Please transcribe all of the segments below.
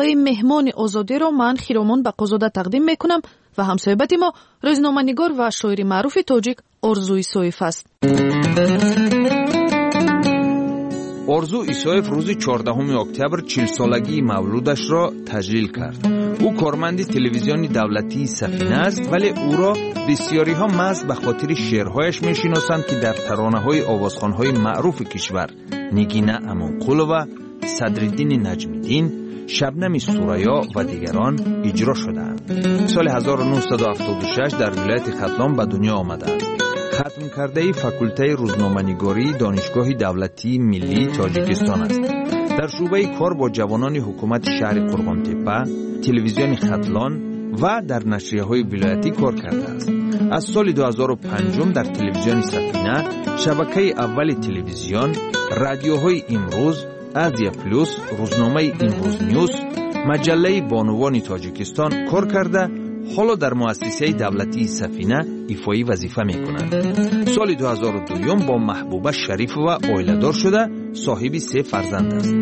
برنامه مهمان آزادی را من خیرامان بقازاده تقدیم میکنم و همصحبت ما روزنامه‌نگار و شاعر معروف تاجیک آرزو ایسایف است. آرزو ایسایف روز 14 اکتبر 40 سالگی مولودش را تجلیل کرد. او کارمند تلویزیون دولتی سفینه است، ولی او را بسیاری ها محض به خاطر شعرهایش میشناسند که در ترانه‌های آوازخوان‌های معروف کشور نگینه امانقلوه، صدرالدین نجمی‌دین، شبنم سوریا و دیگران اجرا شده‌اند. سال 1976 در ولایت ختلان به دنیا آمده است. ختم کرده فاکولته روزنامه‌نگاری دانشگاه دولتی ملی تاجیکستان است. در شعبه کار با جوانان حکومت شهر قرغان‌تپه، تلویزیون ختلان و در نشریه‌های ولایتی کار کرده است. از سال 2005 در تلویزیون سفینه، شبکه اول تلویزیون، رادیوهای امروز، آزیا پلوس، روزنامه امروز نیوز، مجله بانوان تاجیکستان کار کرده. حالا در مؤسسه دولتی سفینه ایفای وظیفه می‌کند. سال 2002 با محبوبه شریف و عائله‌دار شده، صاحب 3 فرزند است.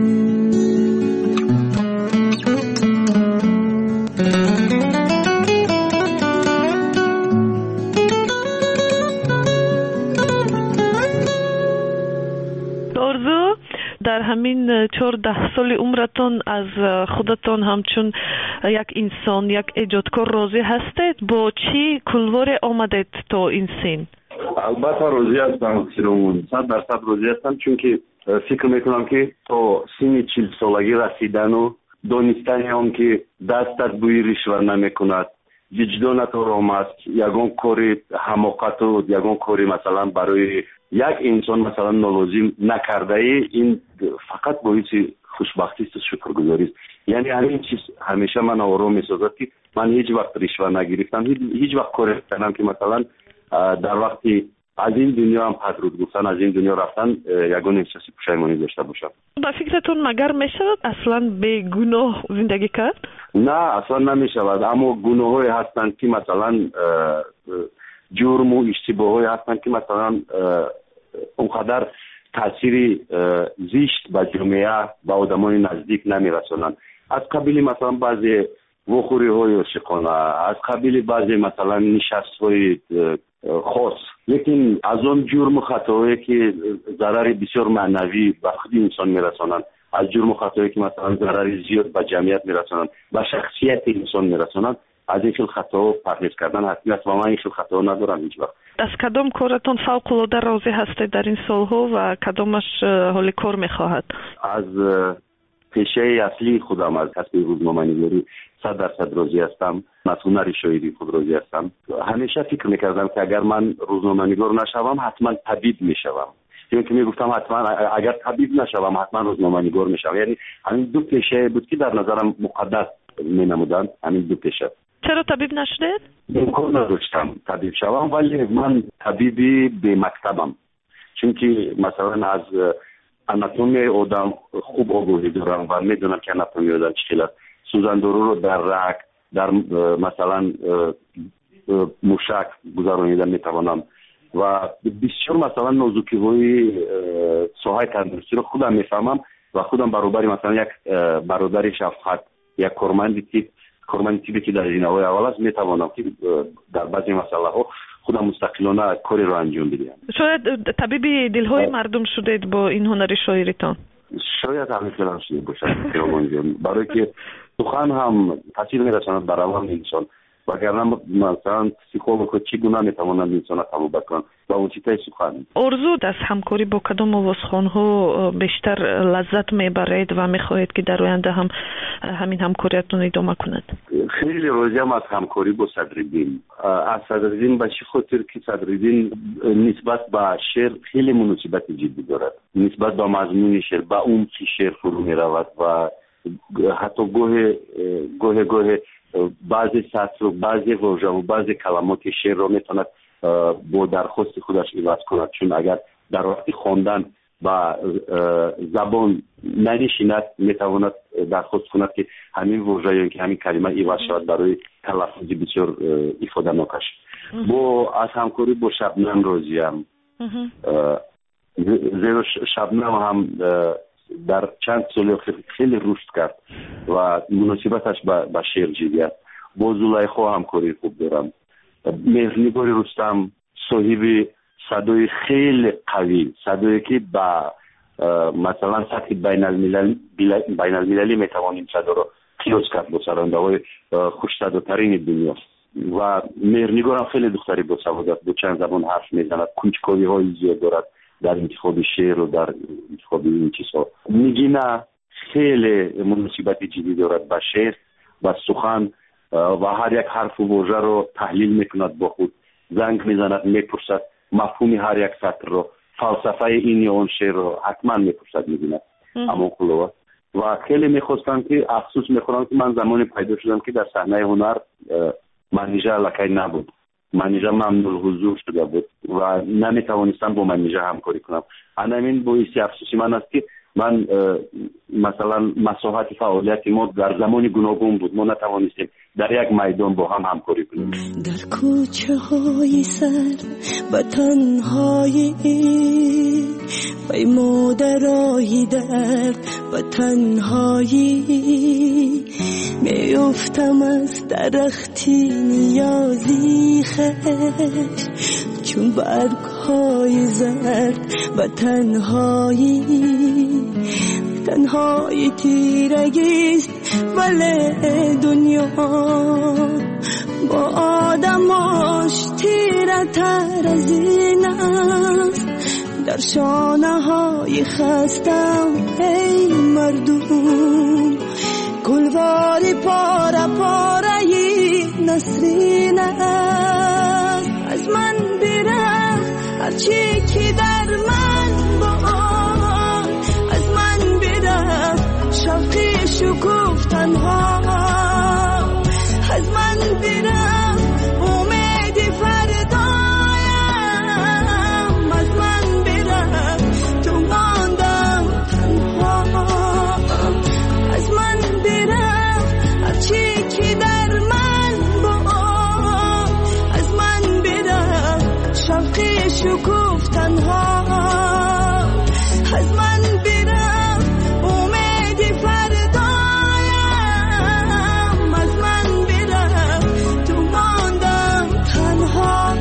آرزو، در همین 14 سال عمرتان از خودتان همچون یک انسان، یک ایجادکار راضی هستید؟ با چی کلوار آمدید تا این سن؟ البته راضی هستم خیرمون، 100% راضی هستم، چون که فکر میکنم که تا سن 40 سالگی رسیدن و دانستن هم که دستت بوی رشوه نمیکند، وجدانت آرام است، یگان کاری حماقت و یگان کاری مثلا برای یک انسان مثلا نالازم نکرده ای، این فقط باعث خوشبختی است و شکرگزاری است. یعنی همین چیز همیشه من آرام میسازد که من هیچ وقت رشوه نگرفتم، هیچ وقت کاری کردم که مثلا در وقتی از این دنیا هم پدرود گفتن، از این دنیا رفتن، یگان احساس پشیمانی داشته باشم. با فکرتون مگر میشود اصلا به گناه زندگی کرد؟ نه، اصلا نمیشود، اما گناه‌های هستند که مثلا جرم و اشتباه‌های هستند که مثلا اونقدر تاثیر زشت به جامعه و آدمای نزدیک نمیرسونند. از قبیل مثلا بعضی وخوری‌های عاشقانه، از قبیل بعضی مثلا نشست‌های خاص، لیکن از اون جرم و خطاهایی که ضرر بسیار معنوی به خود انسان میرسونند، از جرم و خطاهایی که مثلا ضرر زیاد به جمعیت میرسونند، به شخصیت انسان میرسونند، از این خیل خطاها پرهیز کردن حتمی است و من این خیل خطاها ندارم هیچ وقت. از کدام کارتون فوق‌العاده راضی هستید در این سالها و کدامش حال کار میخواهد؟ از پیشه اصلی خودم، از کسب روزنامه‌نگاری 100% راضی هستم. از هنر شاعری خود راضی هستم. همیشه فکر میکردم که اگر من روزنامه‌نگار نشوم حتما طبیب میشوم. یعنی که میگفتم حتما اگر طبیب نشوم حتما روزنامه‌نگار میشم. یعنی همین دو پیشه بود که در نظرم مقدس مینمودند، همین دو پیشه. چرا طبیب نشدید؟ امکان نداشتم طبیب شوم، ولی من طبیبی به مکتبم، چون که مثلا از آناتومی آدم خوب آگاهی دارم و میدونم که آناتومی آدم چطور است. سوزندارو رو در رگ، در مثلا موشک گذرانیدن میتوانم و بسیار مثلا نازکی‌های ساحه تندرستی رو خودم میفهمم و خودم برابری مثلا یک برادر شفقت، یک کارمند تیبی که در این اول است میتوانم که در بعضی مسئله ها خودم مستقلانه کاری رو انجام بدم. شاید طبیب دلهای مردم شدید با این هنر شاعریتان؟ شاید همین شده باشد برای که سخن هم تاثیر میرساند بر روان انسان، وگرنه مثلا پسیکولوژ چگونه میتوانند انسان را تابع کنند با اون چیزای سخن. آرزو از همکاری با کدام آوازخوان‌ها بیشتر لذت میبرید و میخواهید که در آینده هم همین همکاریتون ادامه کند؟ خیلی راضیم از همکاری با صدرالدین. از صدرالدین به چه خاطر که صدرالدین نسبت به شعر خیلی مناسبت جدی دارد، نسبت به مضمون شعر، به عمق شعر فرو میرود و حتی گاهی بعضی سطر و بعضی واژه و بعضی کلمات شعر را میتواند با درخواست خودش عوض کند، چون اگر در وقت خواندن با زبان ننشیند میتواند درخواست کند که همین واژه یا که همین کلمه عوض شود برای تلفظ بسیار افاده ناکش. با از همکاری با شبنم راضیم، زیرا شبنم هم در چند سال خیلی رشد کرد و مناسبتش با شعر جدی است. با زلیخا همکاری خوب دارم. مهرنگار رستم صاحب صدای خیلی قوی، صدایی که با مثلا سطح بین المللی میتوانیم صدا رو قیاس کرد با سرانده خوش صداترین دنیا. و مهرنگار هم خیلی دختری با سواد است، با چند زبان حرف میزند، کنجکاوی های زیاد دارد در انتخاب شعر و در انتخاب این چیزها. نگینه خیلی مناسبت جدی دارد با شعر و سخن و هر یک حرف و واژه رو تحلیل میکند با خود، زنگ میزند، میپرسد مفهوم هر یک سطر رو، فلسفه این یا اون شعر رو حتما میپرسد، میبیند. اما خلوه و خیلی میخواستم که افسوس میخورم که من زمانی پیدا شدم که در صحنه هنر منیژه لکی نبود، منیژه ممنوع حضور شده بود و نمیتوانستم با منیژه همکاری کنم. همین باعث افسوسی من است که من مثلا مساحت فعالیت ما در زمان گوناگون بود، ما نتوانستیم در یک میدان با هم همکاری کنیم. در کوچه های سر و تنهایی وی مادرایی درد و تنهایی میافتم از درختی نیازی خش چون برگ های زرد و تنهایی تیرگیست ولی دنیا با آدماش تیره تر از این است. در شانه های خستم ای مردم گلواری پاره پارهی نسرین است. از من برم هرچی که در من با، از من برم شوقی شکوفتن ها، از من برم امید فردایم، از من برم تو ماندم تنها، از من برم هرچی که در من با، از من برم شوقی شکوفتن ها، از من برم امید فردایم، از من برم تو ماندم تنها.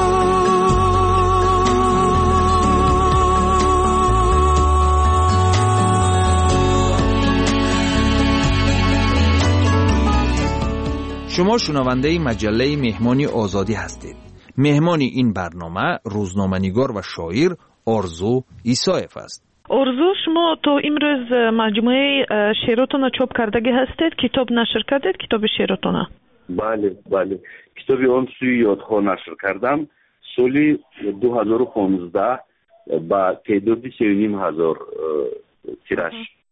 شما شنونده مجله مهمانی آزادی هستید. مهمانی این برنامه روزنامه‌نگار و شاعر آرزو ایسایف است. آرزو، شما تو امروز مجموعه شعراتون رو چاپ کردگی هستید، کتاب نشر کردید، کتاب شعراتون؟ بله کتاب آن سوی یادها نشر کردم سالی 2015 با تعداد 3,500 تیراژ.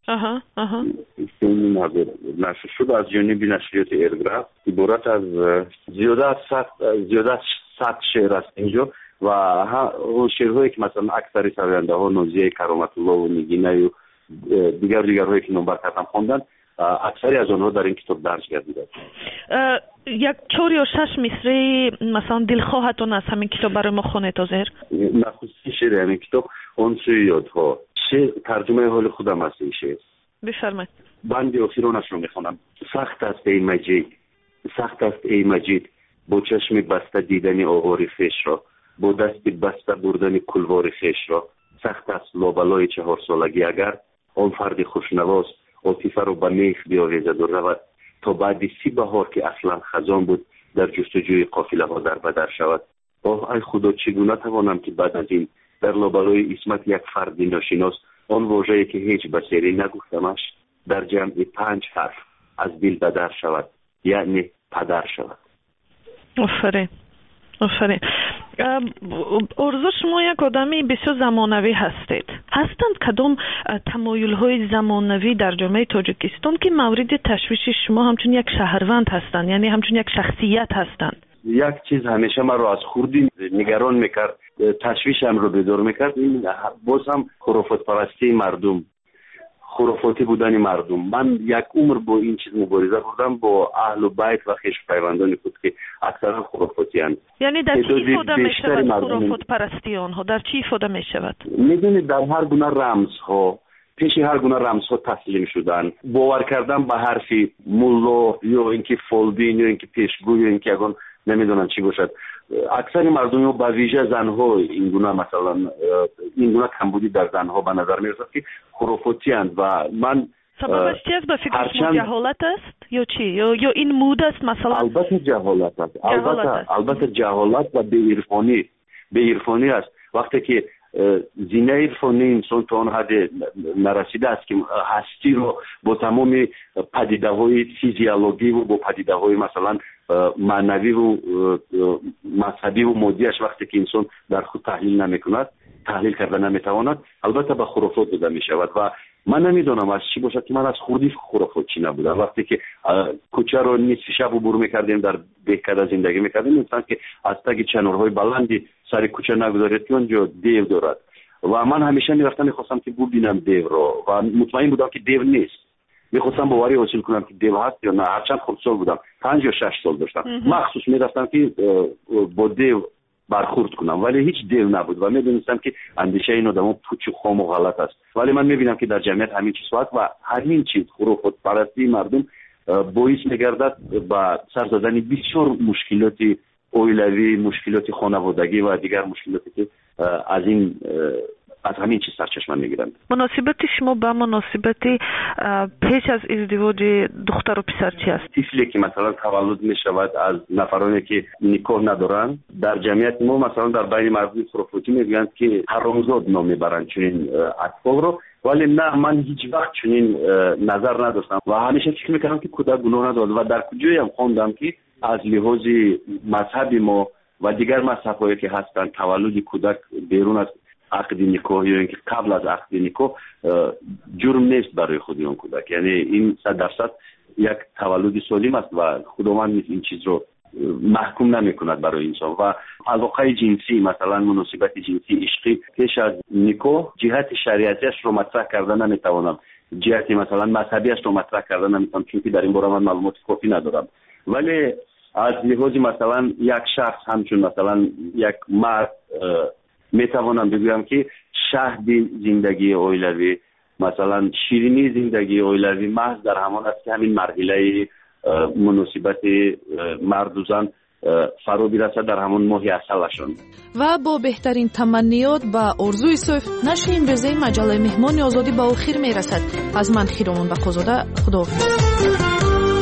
3,500 نشر شد از جانب نشریات ارگراف. عبارت از زیاده از 100 شعر است اینجا و اون شعرهایی که مثلا اکثر سراینده ها نازیه کرامت الله و نگینه و دیگرهایی که نمبر کردم خواندن، اکثری از آنها در این کتاب درج گردیده. یک 4 یا 6 مصرع مثلا دلخواهتون از همین کتاب برای ما خونه تا زهر؟ نخستی شعر همین کتاب آن سوی یادها، شعر ترجمه حال خودم است. این شعر بفرمایید. بند آخرانش رو میخوانم. سخت است ای مجید، سخت است ای مجید، با چشم بسته دیدن آوار خویش را، با دست بسته بردن کلوار خویش را. سخت است لابلای 4 سالگی اگر آن فرد خوشنواز عاطفه رو به میخ بیاویزد و رود تا بعد 30 بهار که اصلا خزان بود در جستجوی قافله ها در بدر شود. ای خدا، چگونه توانم که بعد از این در لابلای اسمت یک فردی ناشناس آن واژه‌ای که هیچ بصیری نگفتمش در جمع 5 حرف از دل بدر شود، یعنی پدر شود. آفرین. آرزو، شما یک آدمی بسیار زمانوی هستید. هستند کدام تمایل‌های زمانوی در جامعه تاجیکستان که مورد تشویش شما همچون یک شهروند هستند، یعنی همچون یک شخصیت هستند؟ یک چیز همیشه من رو از خوردی نگران میکرد، تشویشم رو بیدار میکرد، این باز هم خرافات پرستی مردم، خرافاتی بودن مردم. من یک عمر با این چیز مبارزه کردم با اهل بیت و خویش پیوندان خود که اکثرا خرافاتی هستند. یعنی در چی ایفاده می شود خرافات پرستی آنها؟ در چی ایفاده می شود؟ میدونید در هر گونه رمز ها پیش هر گونه رمزها تسلیم شدن. باور کردن به حرف ملا یا اینکه فالبین یا اینکه پیشگو یا اینکه اگه نمیدونن چی باشد. اکثر مردم با ویژه زنها این گونه مثلا این گونه کمبودی در زنها به نظر میرسد که خرافاتی اند و من سببش چی است؟ به فکر شما جهالت است یا چی؟ یا این مود است مثلا؟ البته جهالت است. البته جهالت و بی‌عرفانی است. وقتی که زینه عرفانی انسان تا آن حد نرسیده است که هستی رو با تمام پدیده‌های فیزیولوژی و با پدیده‌های مثلا معنوی و مذهبی و مادیش وقتی که انسان در خود تحلیل کردن نمیتواند، البته به خرافات داده می شود و من نمیدونم از چی باشد که من از خوردی خرافات چی نبودم. وقتی که کوچه رو نصف شب عبور میکردیم، در دهکده زندگی میکردیم، انسان که از تگ چنارهای بلندی سر کوچه نگذارید که اونجا دیو دارد و من همیشه میرفتم میخواستم که ببینم دیو رو و مطمئن بودم که دیو نیست. میخواستم باوری حاصل کنم که دیو هست یا نه. هرچند خردسال بودم، 5 یا 6 سال داشتم، مخصوص میرفتم که با دیو برخورد کنم ولی هیچ دیو نبود و میدونستم که اندیشه این آدم پوچ و خام و غلط است. ولی من میبینم که در جمعیت همین چیز هست و همین چیز خرافات پرستی مردم باعث میگردد با سر زدن بسیار مشکلات اولیوی، مشکلات خانوادگی و دیگر مشکلاتی که از همین چیز سرچشمه میگیرند. مناسبت شما با مناسبت پیش از ازدواج دختر و پسر چی است؟ طفلی که مثلا تولد می شود از نفرانی که نکاح ندارند، در جمعیت ما مثلا در بین مردم خرافاتی میگویند که حرامزاد نام میبرند چنین اطفال رو، ولی نه، من هیچ وقت چنین نظر نداشتم و همیشه فکر میکردم که کودک گناه ندارد و در کجایی هم خواندم که از لحاظ مذهب ما و دیگر مذهب‌هایی که هستند تولد کودک بیرون از عقد نکاح یا اینکه قبل از عقد نکاح جرم نیست برای خود اون کودک. یعنی این 100% یک تولد سالم است و خداوند این چیز رو محکوم نمی‌کند برای انسان. و علاقه جنسی، مثلا مناسبت جنسی عشقی پیش از نکاح، جهت شریعتیش رو مطرح کردن نمیتوانم، جهت مثلا مذهبیش رو مطرح کردن نمیتونم چون که در این باره من معلومات کافی ندارم. ولی از لحاظ مثلا یک شخص همچون مثلا یک مرد میتوانم بگویم که شهد زندگی اولیوی، مثلا شیرینی زندگی اولیوی محض در همان است که همین مرحله مناسبت مرد و زن فرا برسد در همون ماه عسلشون. و با بهترین تمنیات و آرزوی صیف نشر این روزه مجله مهمان آزادی به آخر میرسد. از من خیرمان بقازاده، خداحافظ.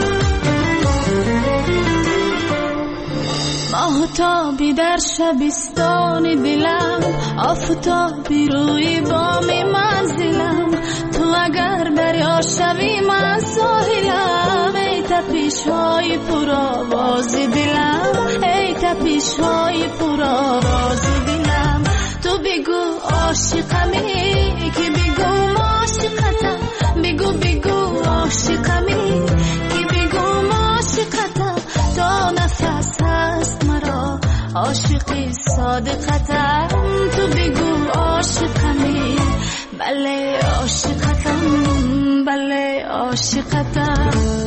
ماهتابی در شبستان دلم، آفتابی روی بام منزلم، تو اگر دریا شوی من ساحلم، ای تپش‌های پرآواز دلم، ای تپش‌های پرآواز دلم. تو بگو عاشقمی که بگو عاشقتم، بگو عاشقمی که بگو عاشقتم، تا نفس هست مرا عاشقی صادقتم. تو بگو عاشقمی، بله عاشقتم، بله عاشقتم.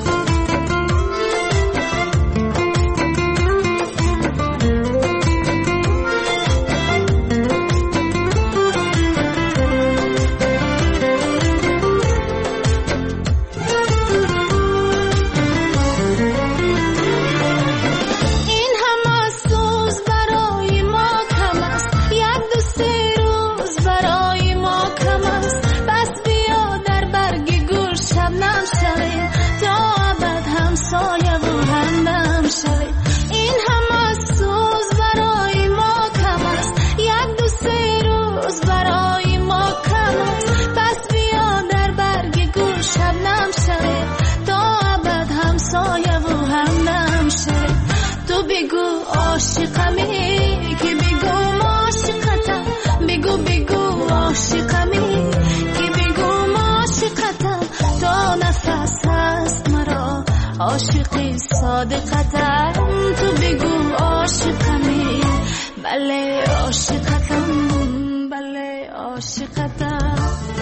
عاشقمی که بگو عاشقتم، بگو عاشقمی که بگو عاشقتم، تا نفس هست مرا عاشقی صادقتم. تو بگو عاشقمی، بله عاشقتم، بله عاشقتم.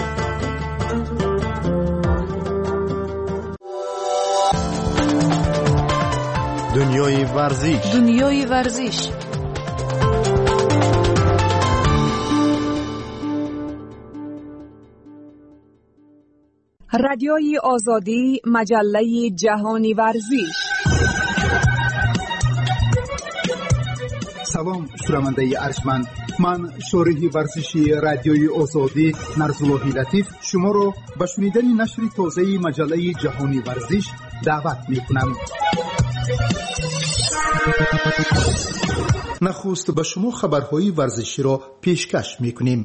دنیای ورزش. رادیوی آزادی، مجله جهانی ورزش. سلام شنونده ارجمند، من شارح ورزشی رادیوی آزادی نرزالله لطیف شما را به شنیدن نشر تازه مجله جهانی ورزش دعوت می‌کنم. نخست به شما خبرهای ورزشی را پیشکش می‌کنیم.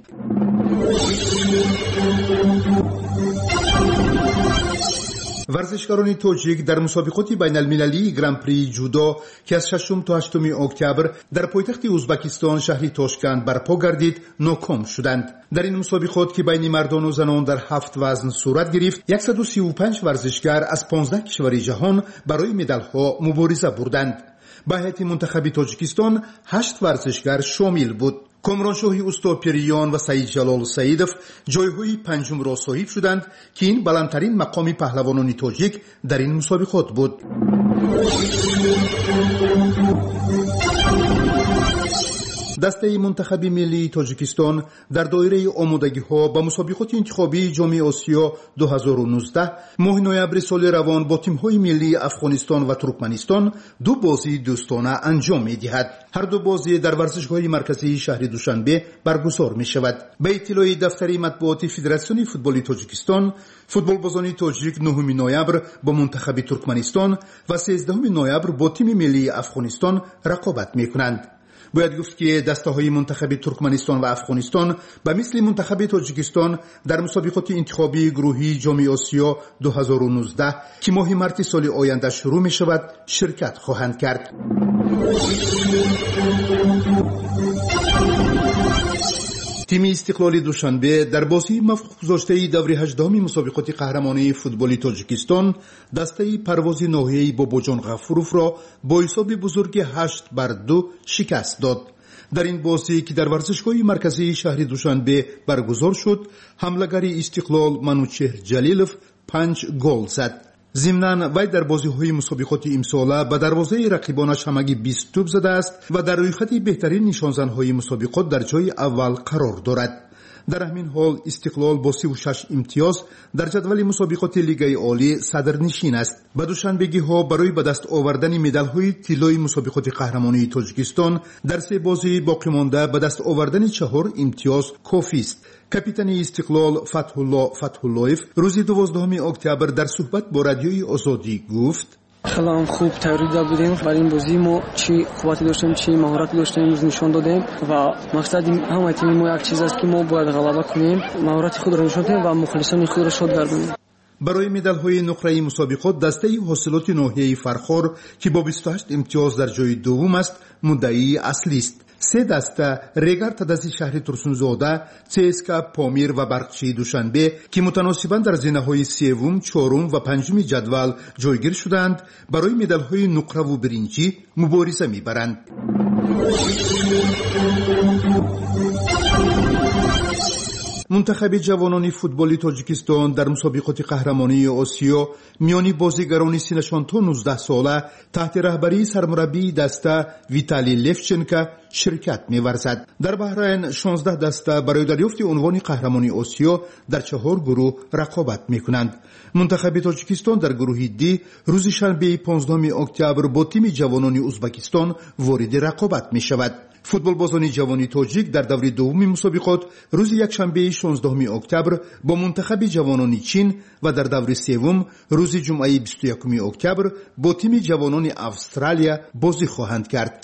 ورزشکاران تاجیک در مسابقات بین المللی گران پری جودو که از 6 تا 8 اکتبر در پایتخت ازبکستان شهر تاشکند برپا گردید ناکام شدند. در این مسابقات که بین مردان و زنان در 7 وزن صورت گرفت، 135 ورزشکار از 15 کشور جهان برای مدال‌ها مبارزه بردند. به هیئت منتخب تاجیکستان 8 ورزشکار شامل بود. کامرانشاهی اوستاپریان و سعید جلال سعیدов جایهای پنجم را صاحب شدند که این بلندترین مقام پهلوانان تاجیک در این مسابقات بود. دسته منتخب ملی تاجیکستان در دایره آمادگی‌ها با مسابقات انتخابی جام آسیا 2019 ماه نوامبر سال روان با تیم‌های ملی افغانستان و ترکمنستان 2 بازی دوستانه انجام می‌دهد. هر 2 بازی در ورزشگاه مرکزی شهر دوشنبه برگزار می‌شود. به اطلاع دفتر مطبوعات فدراسیون فوتبال تاجیکستان، فوتبالبازان تاجیک 9 نوامبر با منتخب ترکمنستان و 13 نوامبر با تیم ملی افغانستان رقابت می‌کنند. باید گفت که دسته‌های منتخب ترکمنستان و افغانستان به مثل منتخب تاجیکستان در مسابقات انتخابی گروهی جام آسیا 2019 که ماه مارس سال آینده شروع می شود شرکت خواهند کرد. تیم استقلال دوشنبه در بازی موفق گذاشته دوره 18 مسابقات قهرمانی فوتبال تاجیکستان دسته پرواز ناحیه‌ای باباجان غفوروف را با حساب بزرگ 8-2 شکست داد. در این بازی که در ورزشگاه مرکزی شهر دوشنبه برگزار شد، حمله‌گر استقلال منوچهر جلیلov 5 گل زد. ضمناً وی در بازی‌های مسابقات امساله به دروازه رقیبانش همگی 20 توپ زده است و در رویخط بهترین نشانزن‌های مسابقات در جای اول قرار دارد. در همین حال استقلال با 36 امتیاز در جدول مسابقات لیگ عالی صدرنشین است. به دوشنبگی‌ها برای به دست آوردن مدال‌های طلای مسابقات قهرمانی تاجیکستان در 3 بازی باقی مانده به دست آوردن 4 امتیاز کافی است. کاپیتان استقلال فتح‌اللهیف روز 12 اکتبر در صحبت با رادیوی آزادی گفت: خیلی خوب تیاری بودیم برای این بازی. ما چی قوتی داشتیم، چی مهارتی داشتیم نشون دادیم و مقصد همه تیم ما یک چیز است که ما باید غلبه کنیم، مهارت خود را نشون دهیم و مخلصان خود را شاد گردانیم. برای مدال‌های نقره مسابقات دسته حاصلات ناحیه فرخار که با 28 امتیاز در جای دوم است مدعی اصلی است. 3 دسته ریگر تدازی شهر ترسونزاده، CSKA پامیر و برقچی دوشنبه که متناسباً در زینه‌های 3م، 4م و 5م جدول جایگیر شدند برای مدال‌های نقره و برنجی مبارزه می‌برند. منتخب جوانان فوتبال تاجیکستان در مسابقات قهرمانی آسیا میانی بازیگران سنشان تا 19 ساله تحت رهبری سرمربی دسته ویتالی لفچنکا شرکت می‌ورزد. در بحرین 16 دسته برای دریافت عنوان قهرمانی آسیا در 4 گروه رقابت می‌کنند. منتخب تاجیکستان در گروه دی روز شنبه 15 اکتبر با تیم جوانان ازبکستان وارد رقابت می‌شود. فوتبالبازان جوانی تاجیک در دوره دوم مسابقات روز یکشنبه 16 اکتبر با منتخب جوانان چین و در دوره سوم روز جمعه 21 اکتبر با تیم جوانان استرالیا بازی خواهند کرد.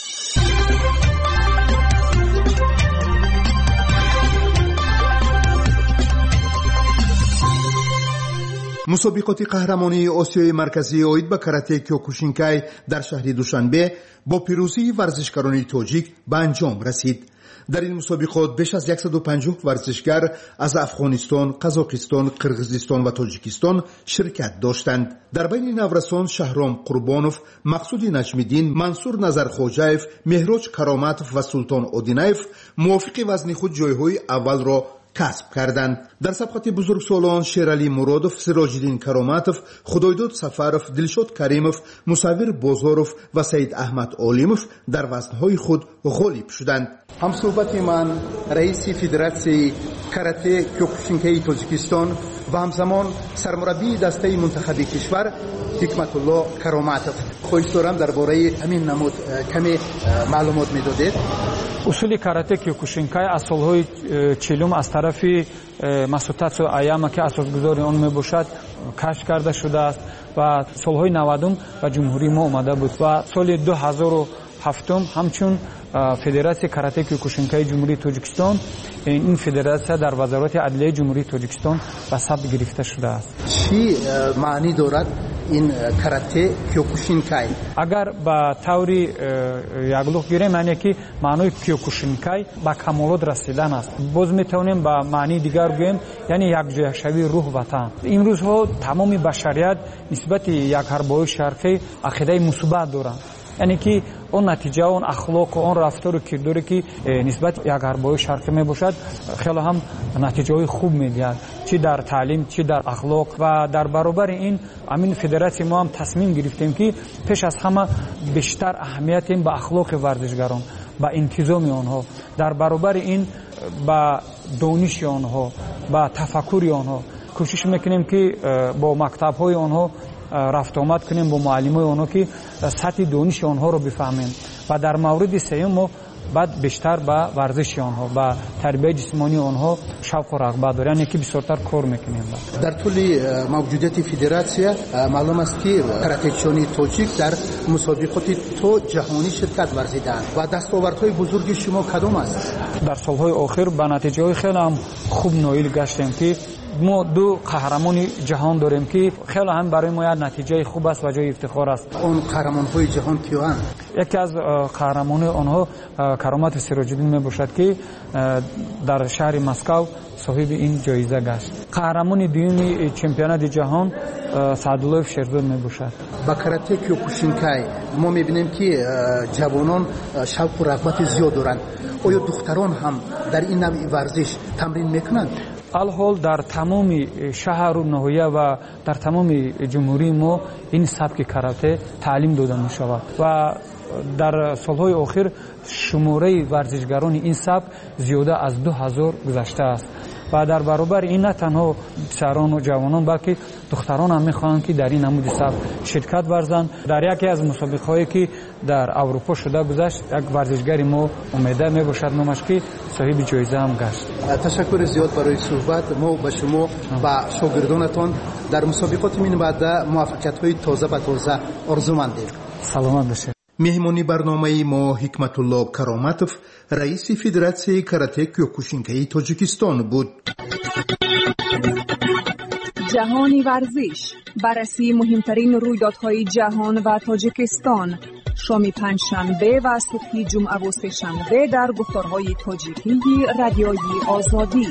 مسابقات قهرمانی آسیای مرکزی آید به کاراته کیوکوشینکای در شهر دوشنبه با پیروزی ورزشکاران تاجیک به انجام رسید. در این مسابقات بیش از 150 ورزشکار از افغانستان، قزاقستان، قرغیزستان و تاجیکستان شرکت داشتند. در بین نورسان شهرام قربانوف، مقصود نجمیدین، منصور نظرخواجاев، مهراج کرامتوف و سلطان آدینایف موافق وزن خود جایهای اول را کسب کردند. در سبقت بزرگسالان شیرعلی مرادوف، سراج‌الدین کرامتوف، خدایداد سفروف، دلشاد کریموف، مصور بازاروف و سید احمد عالموف در وزنهای خود غالب شدند. همصحبت من رئیس فدراسیون کاراته کیوکوشینکای تاجیکستان و همزمان سرمربی دسته منتخب کشور حکمت الله کرامتوف. خواهش دارم درباره همین نمود کمی معلومات میدادید. اصول کاراته کیوکوشینکای از سالهای 40 از طرف ماسوتاتسو آیاما که اساسگذار آن میباشد کشف کرده شده است و سالهای 90 به جمهوری ما آمده بود و سال 2007 همچون فدراسیون کاراته کیوکوشینکای جمهوری تاجیکستان این فدراسیون در وزارت عدلیه جمهوری تاجیکستان به ثبت گرفته شده است. چی معنی دارد این کاراته کیوکوشینکای؟ اگر با طوری یگلوخ گیریم معنی که معنی کیوکوشینکای با کمالات رسیدن است. باز میتونیم با معنی دیگر بگوییم یعنی یکجهشوی روح وطن. امروز ها تمام بشریت نسبت یک حربای شرقی عقیده مثبت دارند. یعنی که اون نتیجه اون اخلاق و اون رفتار و کرداری که نسبت یک حربای شرقی می باشد خیلی هم نتیجه خوب میدهد، چی در تعلیم چی در اخلاق. و در برابر این امین فدراسیون ما هم تصمیم گرفتیم که پیش از همه بیشتر اهمیت این به اخلاق ورزشگران، با انتظام آنها، در برابر این با دانش آنها، با تفکر آنها کوشش میکنیم که با مکتب های آنها رفت آمد کنیم، با معلمای آنها که سطح دانش آنها رو بفهمیم و در مورد سوم ما بعد بیشتر با ورزش آنها، با تربیت جسمانی آنها شوق و رغبت داریم، یعنی که بسیارتر کار میکنیم. در طول موجودیت فدراسیون معلوم است که کراته‌چیان تاجیک در مسابقات تو جهانی شرکت ورزیدند و دستاوردهای بزرگ شما کدام است؟ در سالهای آخر به نتیجه خیلی هم خوب نایل گشتیم که ما دو قهرمان جهان داریم که خیلی هم برای ما نتیجه خوب است و جای افتخار است. اون قهرمان‌های جهان کیان؟ یکی از قهرمان آنها کرامت سراج‌الدین میباشد که در شهر مسکو صاحب این جایزه گشت. قهرمان دوم چمپیونات جهان سعدالله شیرزاد میباشد. با کاراته کیوکوشینکای ما میبینیم که جوانان شوق و رغبت زیاد دارند. آیا دختران هم در این نوع ورزش تمرین میکنند؟ الحال در تمام شهر و ناحیه و در تمام جمهوری ما این سبک کاراته تعلیم داده می شود و در سالهای آخر شماره ورزشگران این سبک زیاده از 2000 گذشته است و در برابر این نه تنها پسران و جوانان بلکه دختران هم میخواهند که در این نمود سبک شرکت ورزند. در یکی از مسابقه‌هایی که در اروپا شده گذشت یک ورزشگر ما امیده میباشد نامش که صاحب جایزه هم گشت. تشکر زیاد برای صحبت. ما به شما و شاگردانتان در مسابقات من بعد موفقیت‌های تازه به تازه آرزومندیم. سلامت باشید. مهمانی برنامه ما حکمت الله کرامتوف رئیس فدراسیون کاراته کیوکوشینکای تاجیکستان بود. جهانی ورزش، بررسی مهمترین رویدادهای جهان و تاجیکستان، شام پنجشنبه و صبح جمعه و سه‌شنبه در گفتارهای تاجیکی رادیوی آزادی.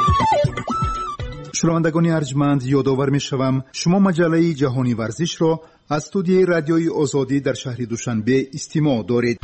شنوندگان ارجمند، یادآور می‌شوم شما مجله جهانی ورزش را از استودیوی رادیوی آزادی در شهر دوشنبه استماع دارید.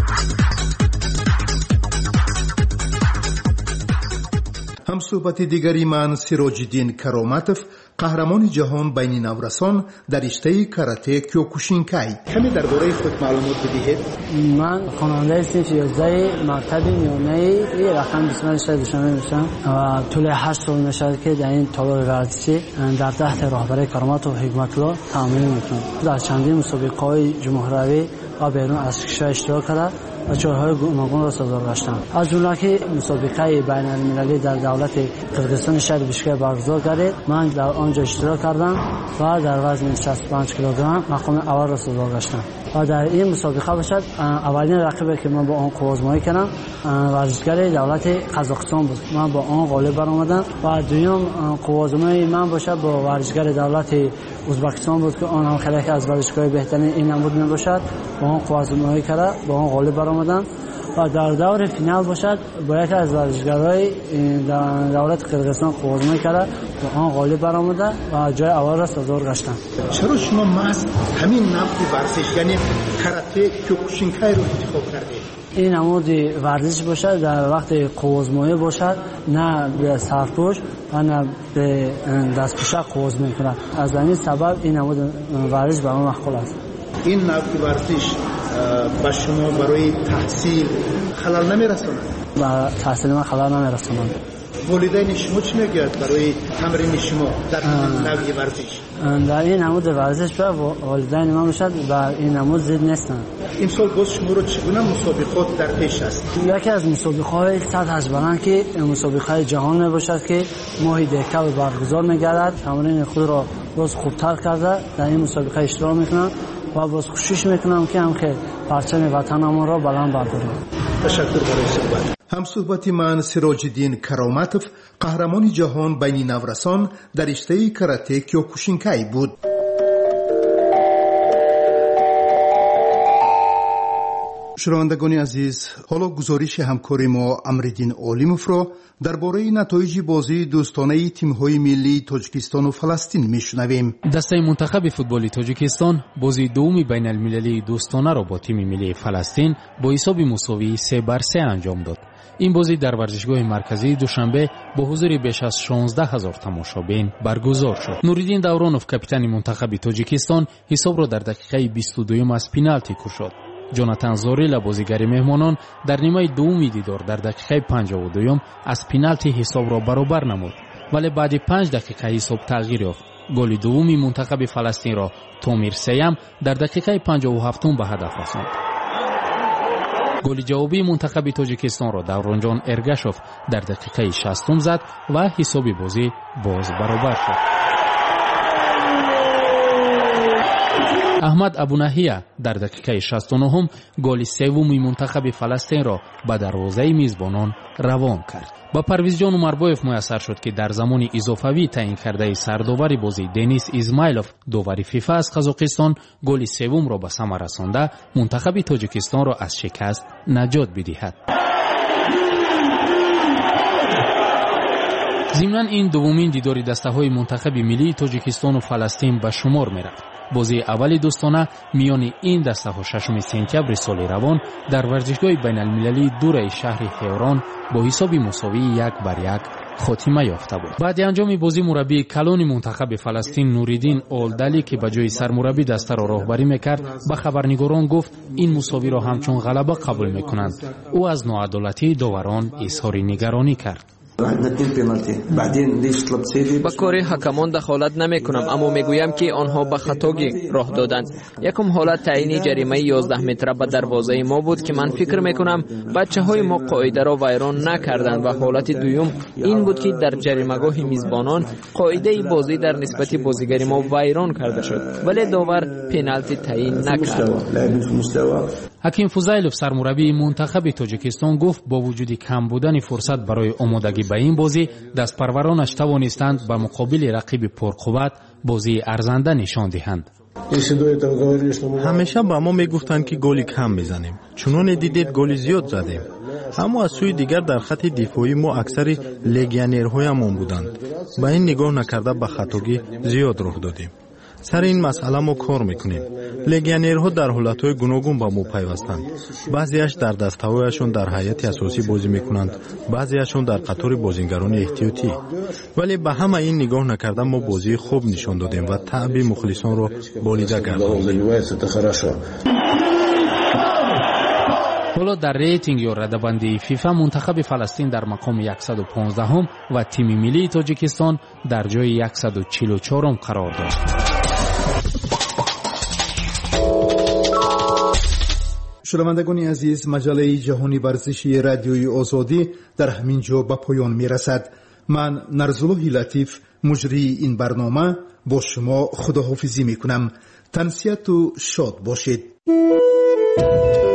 هم صحبت دیگری من سراج‌الدین کرامتوف، قهرمان جهان بین نورسان در رشته کاراته کیوکوشینکای. کمی درباره خود معلومات بدهید. من خواننده صنف 11 مکتب میانه رقم 28 دوشنبه میشم و طول 8 سال میشه که در این تالار ورزشی در تحت رهبری کرامت و حکمت الله تمرین میکنم. در چندین مسابقه‌های جمهوری و بیرون از کشور اشتراک کردم و جایهای گوناگون را سازمان گشتم. از جمله که مسابقه بین المللی در دولت قرقیزستان شهر بیشکک برگزار گردید، من در آنجا اشتراک کردم و در وزن 65 کیلوگرم مقام اول را سازمان گشتم و در این مسابقه باشد اولین رقیبی که من با آن قوازمایی کردم ورزشگر دولت قزاقستان بود. من با آن غالب برآمدم و دوم قوازمایی من باشد با ورزشگر دولت ازبکستان بود که آن هم خیلی از ورزشگاه بهترین این نمود می باشد. با آن قوازمایی کرده با آن غالب برآمدم و در دور فینال باشد با یکی از ورزشگرای دولت قرقیزستان قوازمایی کرده با آن غالب برآمده و جای اول را سازمان گشتم. چرا شما محض همین نمود ورزش یعنی کاراته کیوکوشینکای رو انتخاب کردید؟ این نمود ورزش باشد در وقت قوازمایی باشد، نه به سرپوش و نه به دستپوشک قوازمایی کند. از این سبب این نمود ورزش به من مقبول است. این نوع ورزش با شما برای تحصیل خلل نمی‌رساند؟ با تحصیل من خلل نمی‌رساند. والدین شما چی میگوید برای تمرین شما در نوع ورزش؟ در این نمود ورزش و والدین ما باشد و این نمود زید نیستن. این سال باز شما رو چگونه مسابقات در پیش است؟ یکی از مسابقه‌های سطح بلند که مسابقه جهان باشد که ماهی دکتر برگزار می‌گردد. تمرین خود را باز خوبتر کرده در این مسابقه اشتراک میکنم و باز کوشش میکنم که پرچم وطن ما را بلند بردارم. تشکر برای صحبت. هم صحبتی من سراج الدین کرامتوف، قهرمان جهان بین نورسان در رشته کاراته کیوکوشینکای بود. شنوندگان عزیز، حالا گزارش همکار ما امرالدین عالموف را درباره نتایج بازی دوستانه تیم‌های ملی تاجیکستان و فلسطین میشنویم. دسته منتخب فوتبال تاجیکستان بازی دوم بین المللی دوستانه را با تیم ملی فلسطین با حساب مساوی 3-3 انجام داد. این بازی در ورزشگاه مرکزی دوشنبه با حضور بیش از 16,000 تماشابین برگزار شد. نوریدین دورانوف کاپیتان منتخب تاجیکستان حساب را در دقیقه 22 از پنالتی کشید. جوناتان زوریلا بازیگر مهمانان در نیمه دوم دیدار در دقیقه 52 از پنالتی حساب را برابر نمود، ولی بعد 5 دقیقه حساب تغییر یافت. گل دوم منتخب فلسطین را تومیر سیام در دقیقه 57 به هدف رساند. گل جوابی منتخب تاجیکستان را دورانجان ارگاشوف در دقیقه 60 زد و حساب بازی باز برابر شد. احمد ابونهیا در دقیقه 69 گل سوم منتخب فلسطین را به دروازه میزبانان روان کرد. با پرویز جان عمربایف میسر شد که در زمان اضافی تعیین کرده سرداور بازی دنیس اسماعیلوف داور فیفا از قزاقستان گل سوم را به ثمر رسانده منتخب تاجیکستان را از شکست نجات بدهد. ضمن این دومین دیدار دسته‌های منتخب ملی تاجیکستان و فلسطین به شمار می‌رفت. بازی اول دوستانه میان این دسته‌ها 6 سپتامبر سال روان در ورزشگاه بین المللی دور شهر تهران با حساب مساوی 1-1 خاتمه یافته بود. بعد انجام بازی مربی کلان منتخب فلسطین نوریدین اولدلی که به جای سرمربی دسته را راهبری میکرد به خبرنگاران گفت این مساوی را همچون غلبه قبول میکنند. او از ناعدالتی داوران اظهار نگرانی کرد. با کار حکمان دخالت نمی کنم، اما میگویم که آنها به خطاگی راه دادند. یکم حالت تعیین جریمه 11 متر به دروازه ما بود که من فکر میکنم بچه های ما قاعده را ویران نکردند و حالت دوم این بود که در جریمه‌گاه میزبانان قاعده بازی در نسبت بازیگر ما ویران کرده شد، ولی داور پنالتی تعیین نکرد. حکیم فوزایلوف سرمربی منتخب تاجیکستان گفت با وجود کم بودن فرصت برای آمادگی به این بازی دست پرورانش توانستند به مقابل رقیب پرقوت بازی ارزنده نشان دهند. همیشه با ما میگفتند که گلی کم میزنیم، چنان دیدید گلی زیاد زدیم. اما از سوی دیگر در خط دفاعی ما اکثر لگیونرهایمان بودند. با این نگاه نکرده به خطاگی زیاد راه دادیم. سر این مسئله ما کار میکنیم. لگیونرها در حالتهای گوناگون با ما پیوستند. بعضیش در دسته‌هایشان در هیئت اساسی بازی میکنند، بعضیشان در قطار بازیگران احتیاطی. ولی به همه این نگاه نکرده ما بازی خوب نشان دادیم و تعب مخلصان را بالیده گرداندیم. حالا در ریتینگ یا رده‌بندی فیفا منتخب فلسطین در مقام 115 و تیم ملی تاجیکستان در جای 144 قرار داشت. شنوندگان عزیز، مجله جهانی ورزشی رادیوی آزادی در همین جا به پایان میرسد. من نرزالله لطیف مجری این برنامه با شما خداحافظی میکنم. تنسیت و شاد باشید.